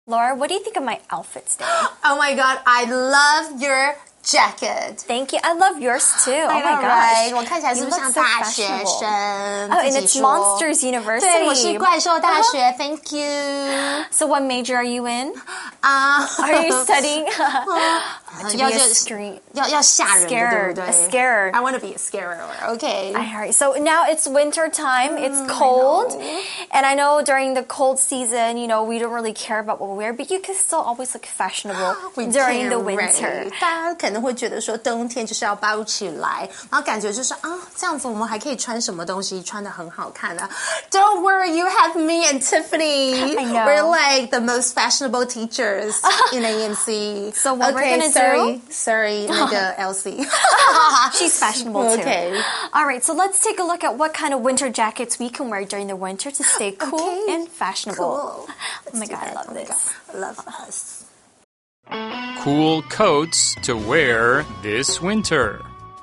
Laura, what do you think of my outfit today? Oh my god, I love your jacket. Thank you. I love yours too. Oh my gosh. Right. 我看起来是不是像大学生？ Oh, and it's Monsters University. 对，我是怪兽大学。Thank you. So what major are you in? Are you studying to be a screen? 要吓人的，对不对？ A scarer. I want to be a scarer. Okay. Alright, so now it's winter time. It's cold. And I know during the cold season, you know, we don't really care about what we wear, but you can still always look fashionable during the winter. 大家可能会觉得说冬天就是要包起来，然后感觉就是这样子我们还可以穿什么东西穿得很好看啊。Don't worry, you have me and Tiffany. I know. We're like the most fashionable teachers in AMC. So what we're gonna do? Sorry, 那个 Elsie. She's fashionable too. Okay. Alright, so let's take a look at what kind of winter jackets we can wear during the winter to stay cool and fashionable. Cool. Oh my god, I love this. I love us. Cool coats to wear this winter.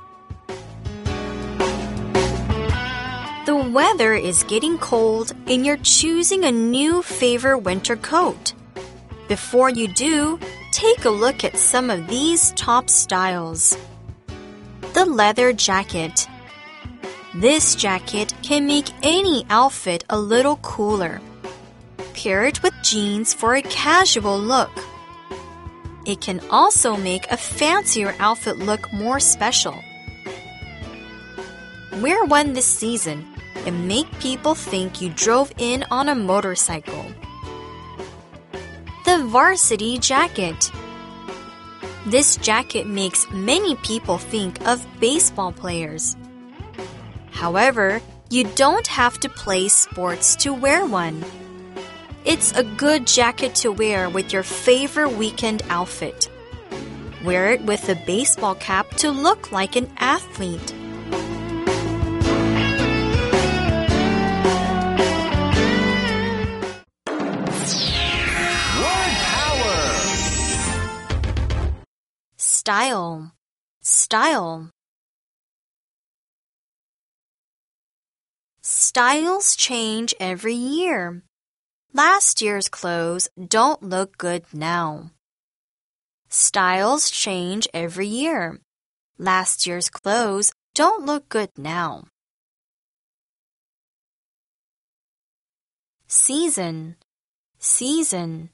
The weather is getting cold and you're choosing a new favorite winter coat. Before you do, take a look at some of these top styles. The leather jacket. This jacket can make any outfit a little cooler. Pair it with jeans for a casual look. It can also make a fancier outfit look more special. Wear one this season and make people think you drove in on a motorcycle. The varsity jacket. This jacket makes many people think of baseball players. However, you don't have to play sports to wear one. It's a good jacket to wear with your favorite weekend outfit. Wear it with a baseball cap to look like an athlete. Word power. Style. Style. Styles change every year. Last year's clothes don't look good now. Styles change every year. Last year's clothes don't look good now. Season. Season.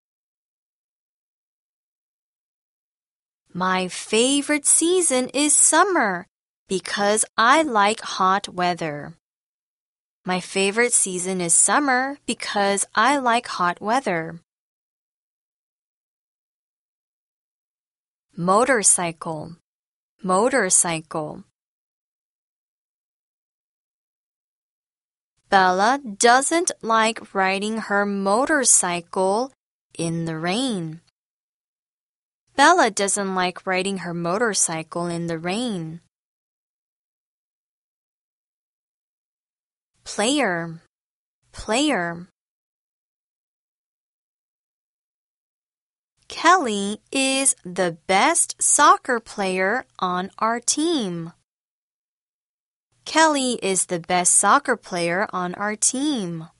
My favorite season is summer because I like hot weather. My favorite season is summer because I like hot weather. Motorcycle. Motorcycle. Bella doesn't like riding her motorcycle in the rain. Bella doesn't like riding her motorcycle in the rain. Player. Player. Kelly is the best soccer player on our team. Kelly is the best soccer player on our team.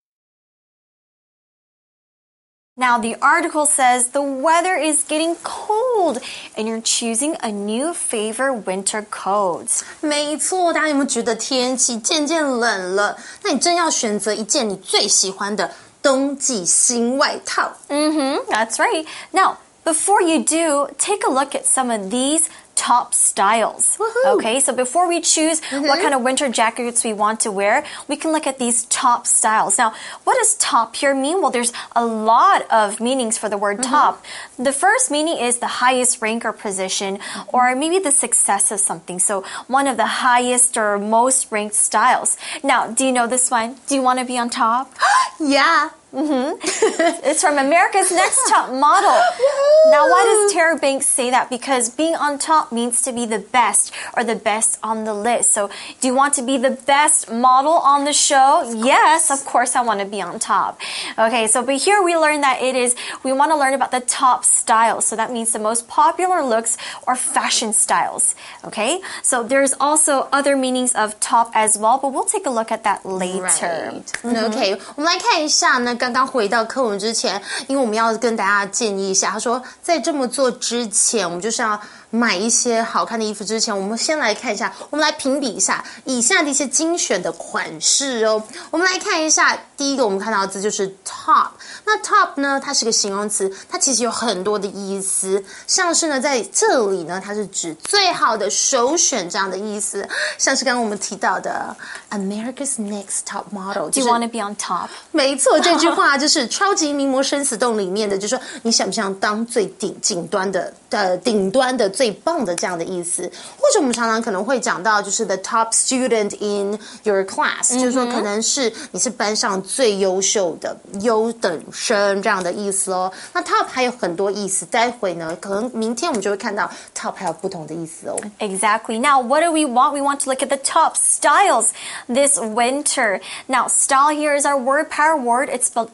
Now the article says the weather is getting cold and you're choosing a new favorite winter coat. 没错，大家有没有觉得天气渐渐冷了？那你真要选择一件你最喜欢的冬季新外套。 That's right. Now, before you do, take a look at some of these top styles. Woohoo. Okay, so before we choose what kind of winter jackets we want to wear, we can look at these top styles. Now, what does top here mean? Well, there's a lot of meanings for the word top. The first meaning is the highest rank or position, or maybe the success of something. So one of the highest or most ranked styles. Now, do you know this one? Do you want to be on top? Yeah. It's from America's Next Top Model. Now, why does Tara Banks say that? Because being on top means to be the best or the best on the list. So, do you want to be the best model on the show? Yes, of course I want to be on top. Okay, so but here we learn that we want to learn about the top styles. So that means the most popular looks or fashion styles. Okay, so there's also other meanings of top as well, but we'll take a look at that later. Right. OK， 我们来看一下那刚刚回到课文之前，因为我们要跟大家建议一下，他说在这么做之前，我们就是要买一些好看的衣服之前，我们先来看一下，我们来评比一下以下的一些精选的款式哦。我们来看一下，第一个我们看到的字就是 top。那 top 呢，它是个形容词，它其实有很多的意思，像是呢在这里呢，它是指最好的首选这样的意思，像是刚刚我们提到的 America's Next Top Model。Do you want to be on top？ 没错，这句话就是超级名模生死斗里面的，就是说你想不想当最顶端的最棒的这样的意思，或者我们常常可能会讲到就是 the top student in your class，就是说可能是你是班上最优秀的优等生这样的意思哦。那 top 还有很多意思，待会呢可能明天我们就会看到 top 还有不同的意思哦。 Exactly. Now, what do we want? We want to look at the top styles this winter. Now, style here is our word power word. It's spelled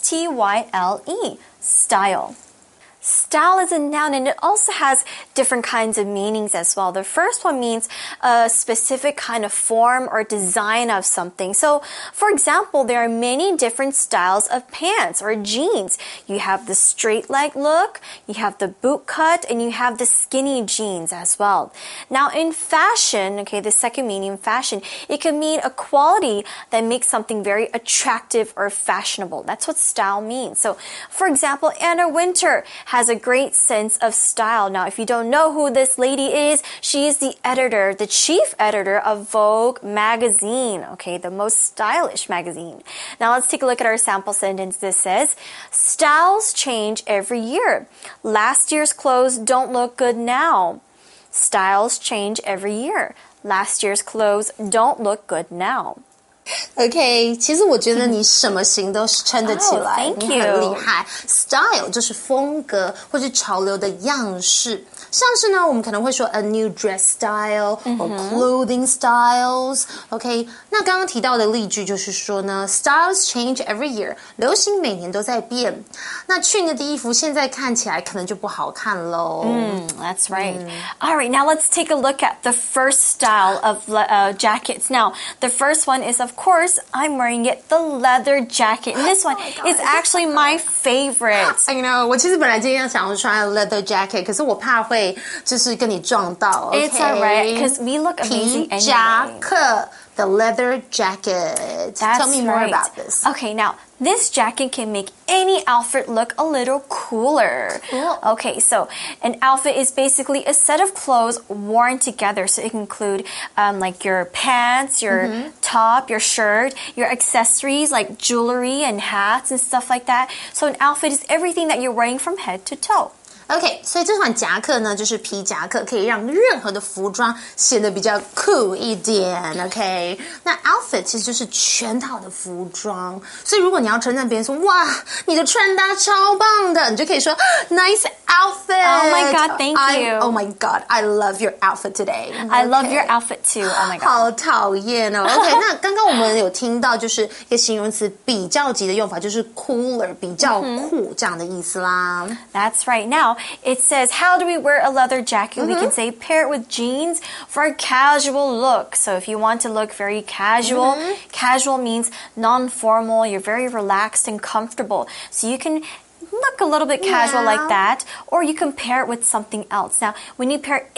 S-T-Y-L-E. Style. Style is a noun and it also has different kinds of meanings as well. The first one means a specific kind of form or design of something. So, for example, there are many different styles of pants or jeans. You have the straight leg look, you have the boot cut, and you have the skinny jeans as well. Now, in fashion, okay, the second meaning, fashion, it can mean a quality that makes something very attractive or fashionable. That's what style means. So, for example, Anna Wintour has a great sense of style. Now, if you don't know who this lady is, she is the editor, the chief editor of Vogue magazine, okay, the most stylish magazine. Now, let's take a look at our sample sentence. This says, styles change every year. Last year's clothes don't look good now. Styles change every year. Last year's clothes don't look good now. OK， 其实我觉得你什么型都撑得起来， Thank you. 你很厉害。Style 就是风格或是潮流的样式，像是呢，我们可能会说 a new dress style or clothing styles。OK， 那刚刚提到的例句就是说呢 ，styles change every year， 流行每年都在变。那去年的衣服现在看起来可能就不好看喽。 That's right. All right, now let's take a look at the first style of jackets. Now, the first one is, of course, I'm wearing it, the leather jacket. And this one is actually my favorite. I know. 我其实本来今天想要穿 leather jacket， 可是我怕会就是跟你撞到。 It's alright, because we look amazing 皮夹 anyway. 克 the leather jacket. That's Tell me more right. about this. Okay, now this jacket can make any outfit look a little cooler. Cool. Okay, so an outfit is basically a set of clothes worn together. So it can include like your pants, your top, your shirt, your accessories like jewelry and hats and stuff like that. So an outfit is everything that you're wearing from head to toe. OK， 所以这款夹克呢，就是皮夹克，可以让任何的服装显得比较酷一点。OK， 那 outfit 其实就是全套的服装，所以如果你要称赞别人说哇，你的穿搭超棒的，你就可以说 nice outfit. Oh my God, thank you. Oh my God, I love your outfit today. I love your outfit too. Oh my God. 好讨厌哦。OK， 那刚刚我们有听到就是一个形容词比较级的用法，就是 cooler， 比较酷这样的意思啦。 That's right. Now, it says, how do we wear a leather jacket? We can say pair it with jeans for a casual look. So if you want to look very casual, casual means non-formal. You're very relaxed and comfortable. So you can look a little bit casual like that, or you can pair it with something else. Now, when you pair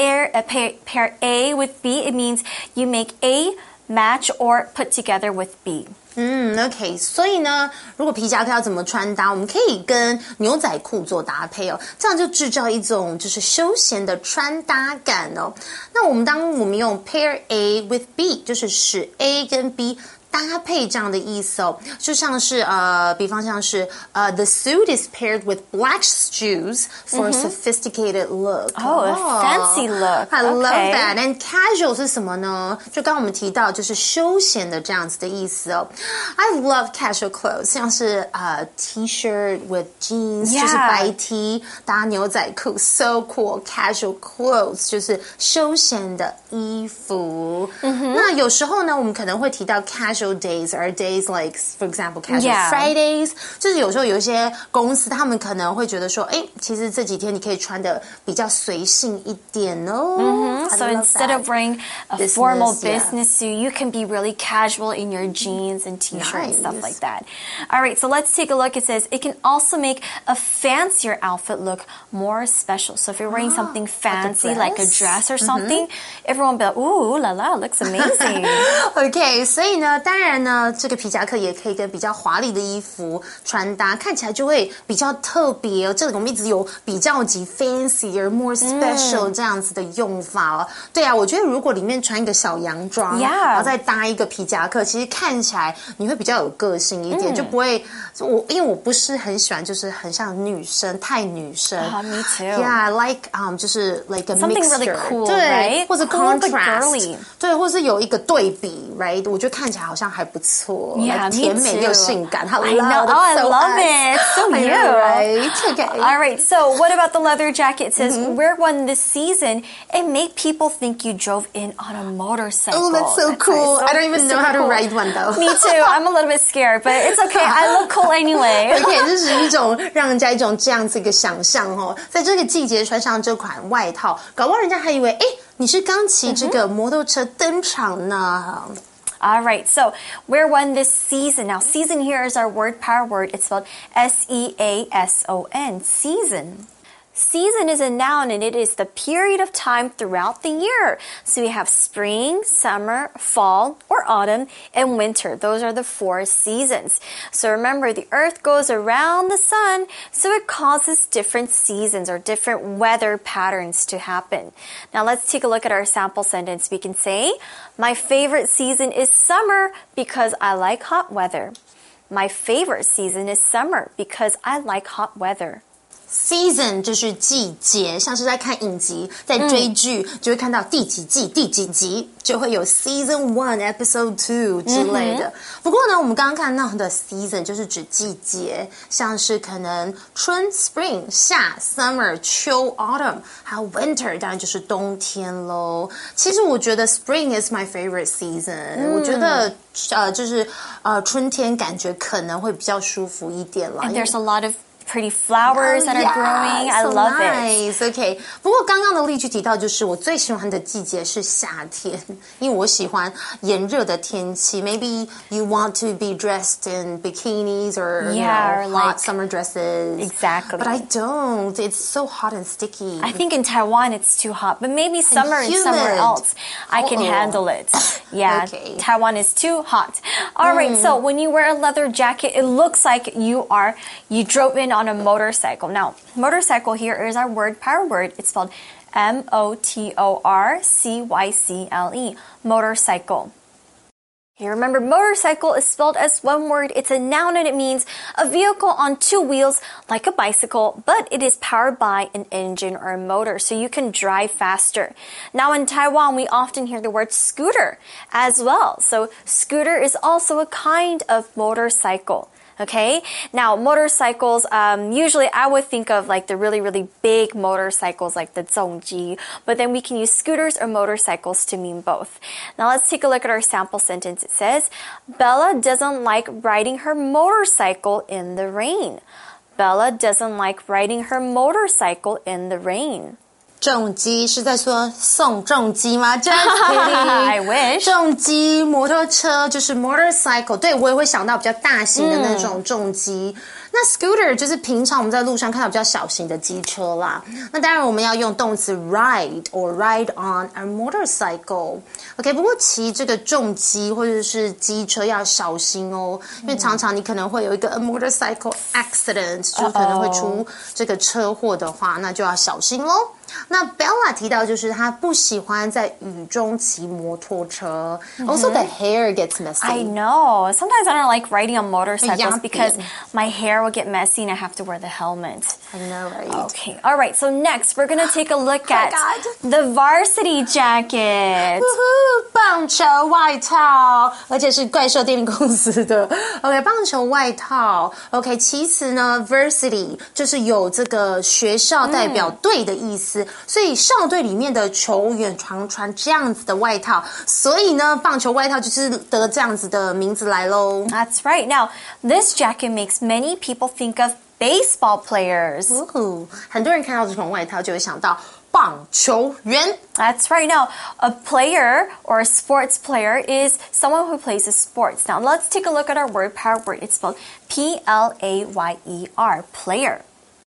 A with B, it means you make A match or put together with B. OK， 所以呢，如果皮夹克要怎么穿搭，我们可以跟牛仔裤做搭配哦，这样就制造一种就是休闲的穿搭感哦。那当我们用 pair A with B， 就是使 A 跟 B搭配这样的意思哦，就像是比方像是the suit is paired with black shoes for a sophisticated look. Oh, a fancy look. I love Okay. that. And casual 是什么呢？就刚刚我们提到就是休闲的这样子的意思哦。I love casual clothes， 像是T-shirt with jeans， 就是白 T 搭牛仔裤 ，so cool. Casual clothes 就是休闲的衣服。那有时候呢，我们可能会提到casual special days are days like, for example, casual Yeah. Fridays. 就是有时候有一些公司，他们可能会觉得说，哎，其实这几天你可以穿的比较随性一点哦。 So instead of wearing a formal business suit, you can be really casual in your jeans and t-shirt and stuff like that. All right, so let's take a look. It says it can also make a fancier outfit look more special. So if you're wearing something fancy like a dress or something, everyone will be like, ooh la la, looks amazing. OK， 所以呢，当然呢，这个皮夹克也可以跟比较华丽的衣服穿搭，看起来就会比较特别哦。这里我们一直有比较级 fancier, more special 这样子的用法哦。对啊，我觉得如果里面穿一个小洋装，然后再搭一个皮夹克，其实看起来你会比较有个性一点，就不会因为我不是很喜欢，就是很像女生，太女生。 Me too. Yeah, like 就是 like a Something mixture, really cool, 对 right? 或者 Cool but contrast, girly. 对，或是有一个对比 ，right？ 我觉得看起来好像还不错 Yeah, 甜美 me 又 too. 性感。I know. Oh, I love it. So I you. know, right? Okay. All right, so what about the leather jacket? It says, wear one this season and make people think you drove in on a motorcycle. Oh, that's so cool. So I don't even know how to ride one though. Me too. I'm a little bit scared, but it's okay. I look cool anyway. OK， 这是一种让人家一种这样子一个想象哦，在这个季节穿上这款外套，搞不好人家还以为，哎，你是刚骑这个摩托车登场呢。 All right, so wear one this season. Now, season here is our word power word. It's spelled S-E-A-S-O-N, season. Season is a noun and it is the period of time throughout the year. So we have spring, summer, fall, or autumn, and winter. Those are the 4 seasons. So remember, the earth goes around the sun, so it causes different seasons or different weather patterns to happen. Now let's take a look at our sample sentence. We can say, my favorite season is summer because I like hot weather. My favorite season is summer because I like hot weather. Season 就是季节，像是在看影集，在追剧，就会看到第几季、第几集，就会有 Season 1, Episode 2之类的。不过呢，我们刚刚看到的 Season 就是指季节，像是可能春 Spring、夏 Summer、秋 Autumn， 还有 Winter， 当然就是冬天喽。其实我觉得 Spring is my favorite season，我觉得就是春天感觉可能会比较舒服一点啦。 And there's a lot of pretty flowers that are growing. I love it. Okay. 不过刚刚的例句提到，就是我最喜欢的季节是夏天，因为我喜欢炎热的天气。Maybe you want to be dressed in bikinis or hot summer dresses. Exactly. But I don't. It's so hot and sticky. I think in Taiwan it's too hot, but maybe summer and somewhere else I can handle it. Yeah, Taiwan is too hot. All right, so when you wear a leather jacket, it looks like you drove in on a motorcycle. Now, motorcycle here is our word power word. It's spelled M-O-T-O-R-C-Y-C-L-E, motorcycle. You remember, motorcycle is spelled as one word. It's a noun and it means a vehicle on 2 wheels like a bicycle, but it is powered by an engine or a motor, so you can drive faster. Now in Taiwan, we often hear the word scooter as well. So scooter is also a kind of motorcycle. Okay, now motorcycles, usually I would think of like the really, really big motorcycles like the Zhongji, but then we can use scooters or motorcycles to mean both. Now let's take a look at our sample sentence. It says, Bella doesn't like riding her motorcycle in the rain. Bella doesn't like riding her motorcycle in the rain. 重机是在说送重机吗？ Just kidding. I wish. 重机摩托车就是 motorcycle， 对我也会想到比较大型的那种重机。那 scooter 就是平常我们在路上看到比较小型的机车啦。那当然我们要用动词 ride or ride on a motorcycle。OK， 不过骑这个重机或者是机车要小心哦，因为常常你可能会有一个 motorcycle accident， 就是可能会出这个车祸的话，那就要小心咯。那 Bella 提到就是她不喜欢在雨中骑摩托车。Also, the hair gets messy. I know. Sometimes I don't like riding on motorcycles because my hair will get messy and I have to wear the helmet. I know, right? Okay. All right. So next, we're going to take a look at the varsity jacket. 棒球外套，而且是怪兽电力公司的。OK， 棒球外套。OK， 其实呢 ，varsity 就是有这个学校代表队的意思。 思，所以校队里面的球员常穿这样子的外套，所以呢，棒球外套就是得这样子的名字来咯。 That's right. Now, this jacket makes many people think of baseball players. 很多人看到这种外套就会想到棒球员。 That's right. Now, a player or a sports player is someone who plays a sports. Now, let's take a look at our word power word. It's spelled P-L-A-Y-E-R, player.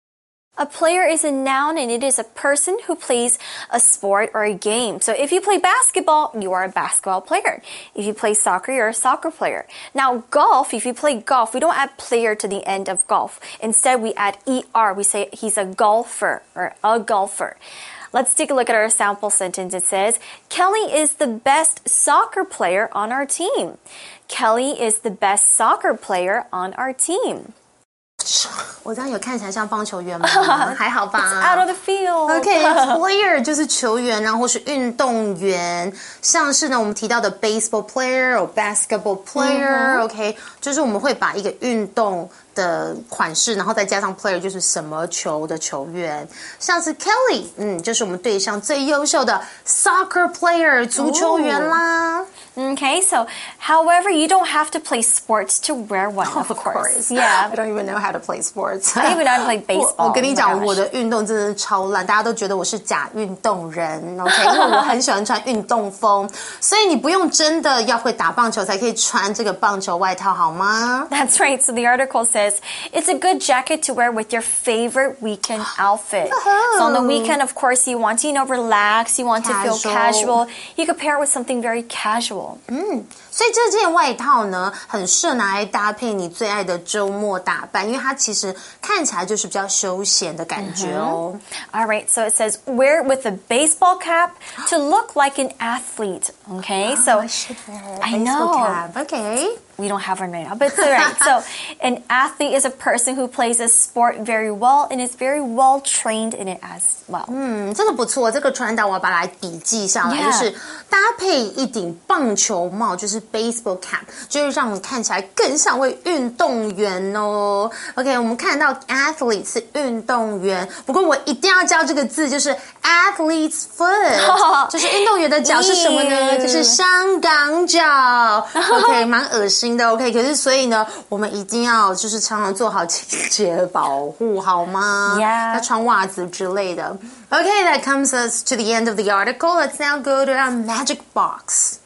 A player is a noun and it is a person who plays a sport or a game. So if you play basketball, you are a basketball player. If you play soccer, you're a soccer player. Now golf, if you play golf, we don't add player to the end of golf. Instead, we add ER. We say he's a golfer or a golfer. Let's take a look at our sample sentence. It says, Kelly is the best soccer player on our team. Kelly is the best soccer player on our team. 我这样有看起来像棒球员吗？还好吧。 Out of the field. OK, player 就是球员啊，或是运动员，像是呢我们提到的 baseball player 或 basketball player，OK，就是我们会把一个运动的款式，然后再加上 player 就是什么球的球员，像是 Kelly，就是我们队上最优秀的 soccer player 足球员啦。 Okay, so however, you don't have to play sports to wear one, of course. Yeah. I don't even know how to play sports. I even know how to play baseball. 我跟你讲， Oh my gosh. 我的运动真的是超烂，大家都觉得我是假运动人 ，OK？ 因为我很喜欢穿运动风，所以你不用真的要会打棒球才可以穿这个棒球外套，好吗？ That's right. So the article says it's a good jacket to wear with your favorite weekend outfit. So on the weekend, of course, you want to, relax. You want to feel casual. You could pair it with something very casual. 所以这件外套呢，很适合拿来搭配你最爱的周末打扮，因为它其实看起来就是比较休闲的感觉哦。 All right, so it says wear it with a baseball cap to look like an athlete. Okay, so I should wear a I baseball know. cap. Okay. We don't have one right now, but it's all right. So an athlete is a person who plays a sport very well and is very well trained in it as well. 这个不错，这个穿搭我要把它笔记下来 Yeah. 就是搭配一顶棒球帽，就是 baseball cap， 就是让你看起来更像位运动员哦。OK， 我们看到 athlete 是运动员，不过我一定要教这个字，就是 athlete's foot， 就是运动员的脚是什么呢？就是香港脚。OK， 蛮恶心的。OK， 可是所以呢，我们一定要就是常常做好清洁保护，好吗？ Yeah. 要穿袜子之类的。Okay, that comes us to the end of the article. Let's now go to our magic box.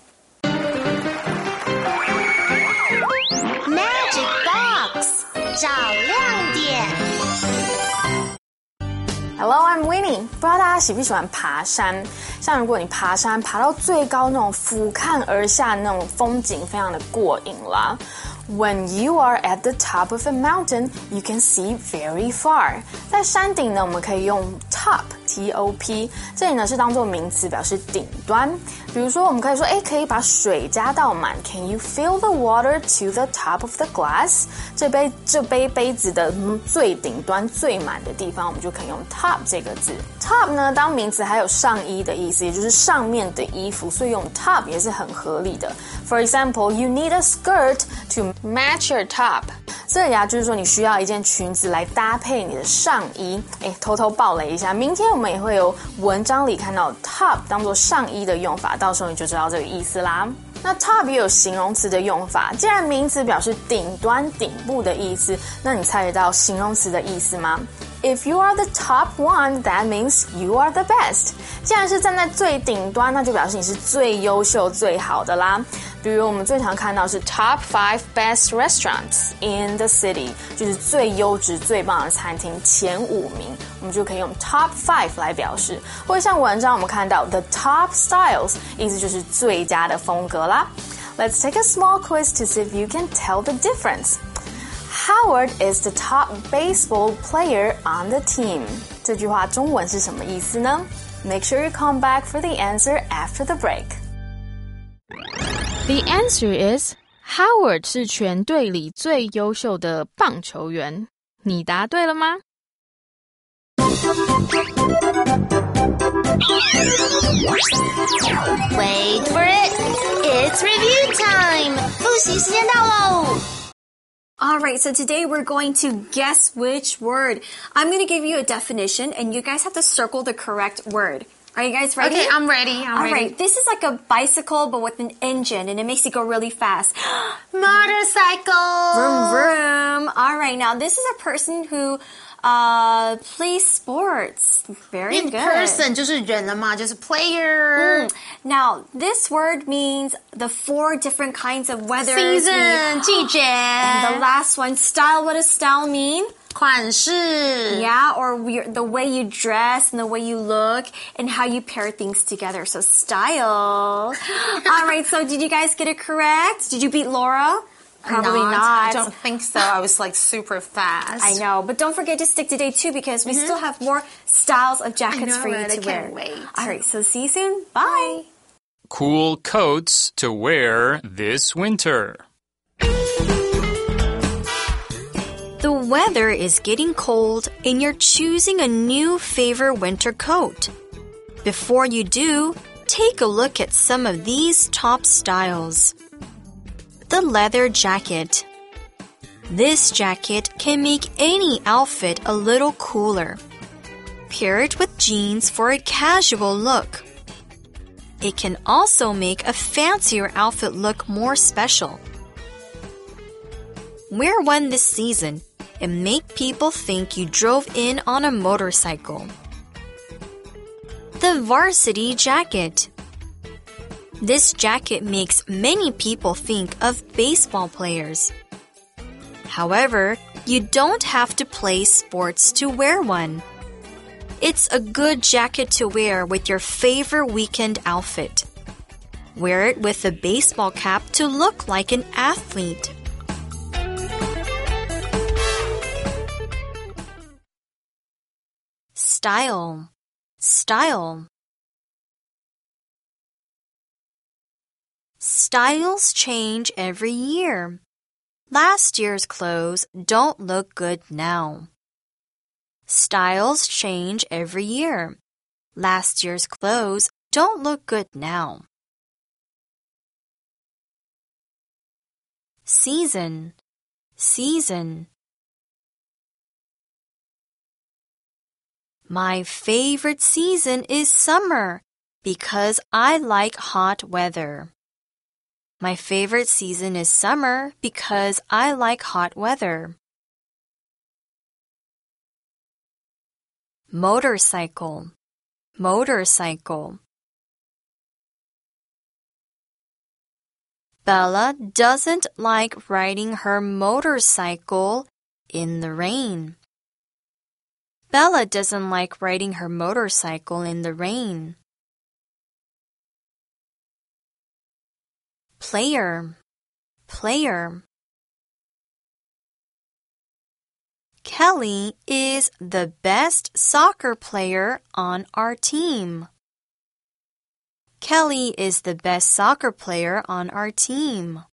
Magic Box 找亮点。 Hello, I'm Winnie. 不知道大家喜不喜欢爬山？像如果你爬山爬到最高那种俯瞰而下那种风景，非常的过瘾啦。When you are at the top of a mountain, you can see very far. 在山顶呢，我们可以用 top, T-O-P. 这里呢是当作名词，表示顶端。比如说，我们可以说，可以把水加到满。Can you fill the water to the top of the glass? 这杯杯子的最顶端、最满的地方，我们就可以用 top 这个字。Top 呢，当名词还有上衣的意思，也就是上面的衣服，所以用 top 也是很合理的。For example, you need a skirt to match your top. 这里就是说你需要一件裙子来搭配你的上衣。偷偷爆雷一下，明天我们也会有文章里看到 top 当作上衣的用法，到时候你就知道这个意思啦。那 top 也有形容词的用法，既然名词表示顶端、顶部的意思，那你猜得到形容词的意思吗？If you are the top one, that means you are the best. 既然是站在最顶端，那就表示你是最优秀、最好的啦。比如我们最常看到是 top 5 best restaurants in the city， 就是最优质、最棒的餐厅前5名，我们就可以用 top 5来表示。或者像文章我们看到 the top styles， 意思就是最佳的风格啦。Let's take a small quiz to see if you can tell the difference.Howard is the top baseball player on the team. 这句话中文是什么意思呢？ Make sure you come back for the answer after the break. The answer is Howard 是全队里最优秀的棒球员。你答对了吗？ Wait for it. It's review time. 复习时间到喽。 All right, so today we're going to guess which word. I'm going to give you a definition, and you guys have to circle the correct word. Are you guys ready? Okay, I'm ready. All right, this is like a bicycle, but with an engine, and it makes it go really fast. Motorcycle. Vroom, vroom. All right, now this is a person who plays sports. Very good. Person 就是人了嘛，就是 player. Now, this word means the 4 different kinds of weather. Season, 季节. And the last one, style. What does style mean? 款式. Yeah, or the way you dress and the way you look and how you pair things together. So style. All right, so did you guys get it correct? Did you beat Laura? Probably not. I don't think so. I was like super fast. I know, but don't forget to stick to day 2 because we still have more styles of jackets for you to wear. I can't wait. All right, so see you soon. Bye. Cool coats to wear this winter. The weather is getting cold and you're choosing a new favorite winter coat. Before you do, take a look at some of these top styles. The leather jacket. This jacket can make any outfit a little cooler. Pair it with jeans for a casual look. It can also make a fancier outfit look more special. Wear one this season and make people think you drove in on a motorcycle. The varsity jacket. This jacket makes many people think of baseball players. However, you don't have to play sports to wear one. It's a good jacket to wear with your favorite weekend outfit. Wear it with a baseball cap to look like an athlete. Style. Style. Styles change every year. Last year's clothes don't look good now. Styles change every year. Last year's clothes don't look good now. Season. Season. My favorite season is summer because I like hot weather. My favorite season is summer because I like hot weather. Motorcycle. Motorcycle. Bella doesn't like riding her motorcycle in the rain. Bella doesn't like riding her motorcycle in the rain. Player. Player. Kelly is the best soccer player on our team. Kelly is the best soccer player on our team.